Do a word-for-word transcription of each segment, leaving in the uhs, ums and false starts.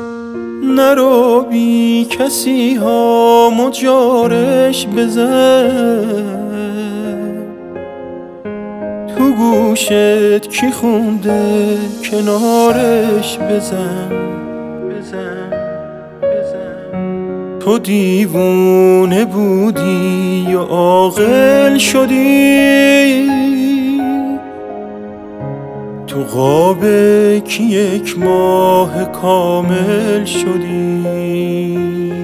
نرو بی کسی ها مجارش بزن، تو گوشت کی خونده کنارش بزن بزن بزن. تو دیوونه بودی یا عاقل شدی، تو خواب کی یک ماه کامل شدی.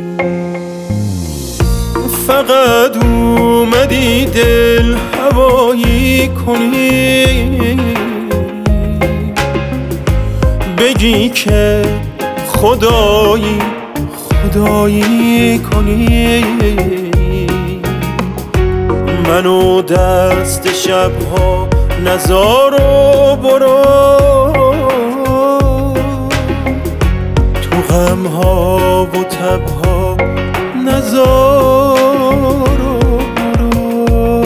فقط اومدی دل هوایی کنی، بگی که خدایی خدایی کنی. منو دست شبها نزار و برو، تو غمها و تبها نزار و برو.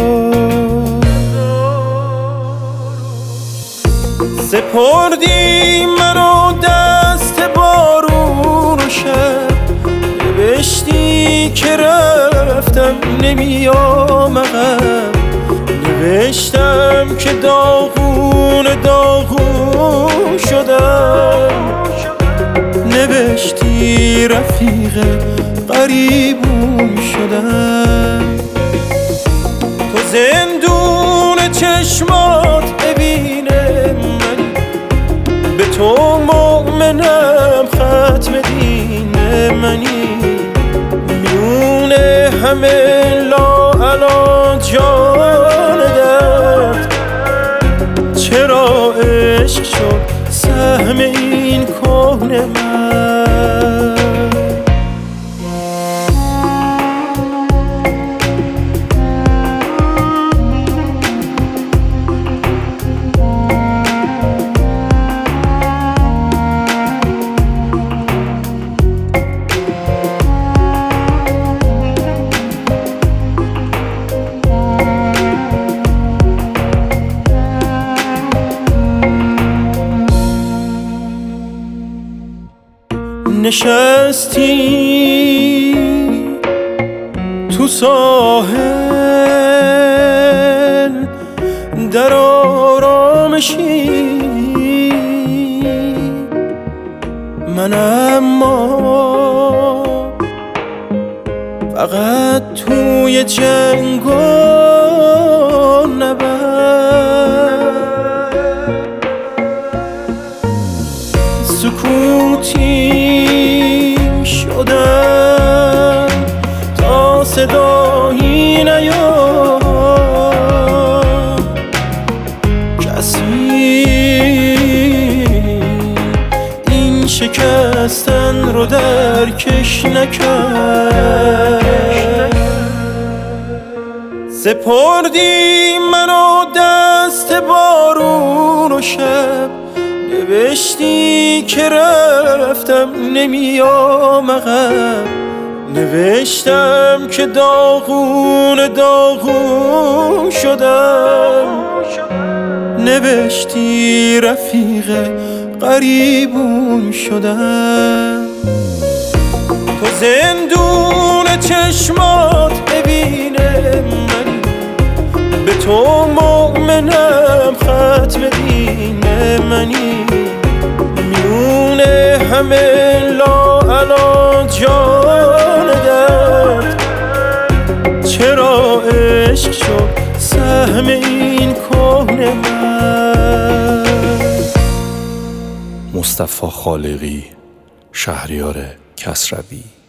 سپردی منو دست بارون و شب، نوشتی که رفتم نمیام عقب، نوشتم که داغون داغون شدم، نوشتی رفیق غریبون شدم. تو زندون چشمات ببینه منی، به تو مؤمنم ختم دین منی. میونه همه لاعلا جان درد، چرا عشق شد سهم این کهنه من. نشستی تو ساحل در آرامشی، من اما فقط توی جنگ و نبرد، سکوتی شدم تا صدایی نیاد. کسی این شکستن رو درکش نکرد. سپردی منو دست بارون و شب، نوشتی که رفتم نمیام عقب، نوشتم که داغون داغون شدم، نوشتی رفیق غریبون شدم. تو زندون چشمات ببینه منی، به تو مؤمنم ختم دین منی. میونه همه لاعلا جان درد، چرا عشق شد سهم این کهنه من. مصطفی خالقی، شهریار کسروی.